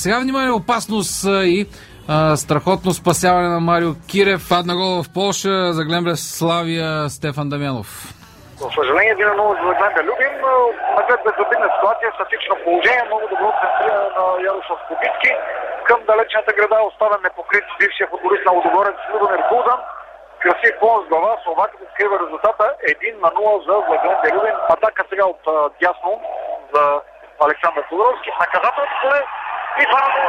сега внимание, опасност и страхотно спасяване на Марио Кирев. Падна гол в Полша за Глембре Славия Стефан Дамянов. За съжаление, 1-0 за Глембре Любим. Наглед безобидна ситуация, статично положение, много добро центриране на Ярослав Кубицки. Към далечната града оставен непокрит бившия футболист на Лудогорец Любомир Гулдан. Красив бонус с глава, Словакът открива резултата 1-0 за Глембре Любим. Атака сега от дясно за Александър Тодоровски. Наказателно поле и 2-0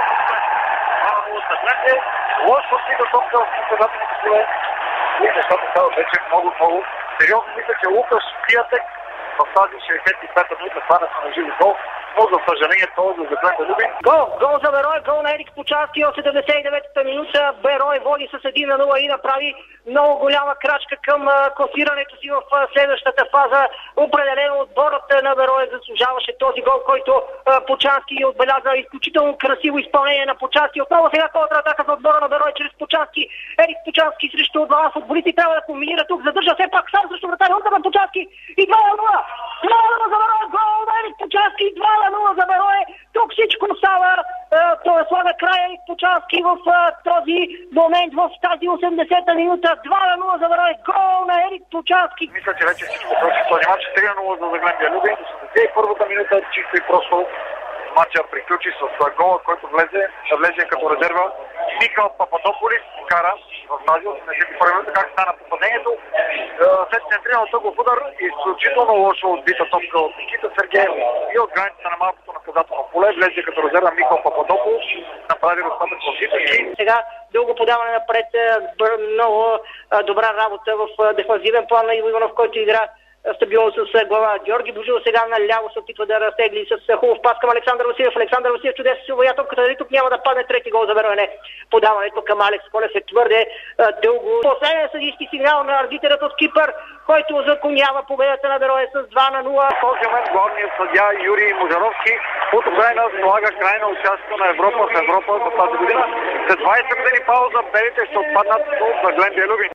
за Глембре. Лош постига топка в наказателното поле. И нещата стават вече много сериозно. Мисля, че Лукаш Пиятек в тази 65-та минута хванат на живи гол, но за съжаление това за Глембре Любим. Гол за Берой, гол на Ерик Почански от 79-та минута. Берой води с 1-0 и направи много голяма крачка към класирането си в следващата фаза. Определено отборът на Берой заслужаваше този гол, който Почански отбеляза. Изключително красиво изпълнение на Почански. Отново сега контратака за отбора на Берой чрез Почански. Ерик Почански срещу двама футболисти трябва да комбинира тук. Задържа все пак сам срещу вратаря на Почански. И 2-0 за Берой. Гол на Ерик Почански. 2-0 за Берой. Тук всичко става. Той слага край Ерик Почански в този момент, в тази 80-та минута. 2-0 за Берой. Гол на Ерик Почански. Мисля, че вече всичко свърши в този матч. 3-0 за Глембре Любим. 81-та минута чисто и просто матча приключи с гола, който влезе като резерва. Михал Пападополис кара в тази 81-та минута, как стана попадението. След центриран тъгов удар, изключително лошо отбита топка от Никита Сергеев и от границата на малкото наказателно поле влезе като резерва Михал Пападополис, направи достатъчно ситъки. Сега дълго подаване напред, много добра работа в дефанзивен план на Иво Иванов, който игра стабилно с глава. Георги Божил сега наляво се опитва да разтегли с хубав пас към Александър Василев. Александър Василев чудесно се увоя топката, дали тук няма да падне трети гол за Берой. Подаването към Алекс Колев е твърде дълго. Последен съдийски сигнал на арбитърът от Кипър, който законява победата на Берой с 2-0. В този момент главният съдия Юрий Можаровски от Украйна слага край на участието на Европа в Европа за тази година. След 20 години пауза белите ще отпаднат от Глембре Любим.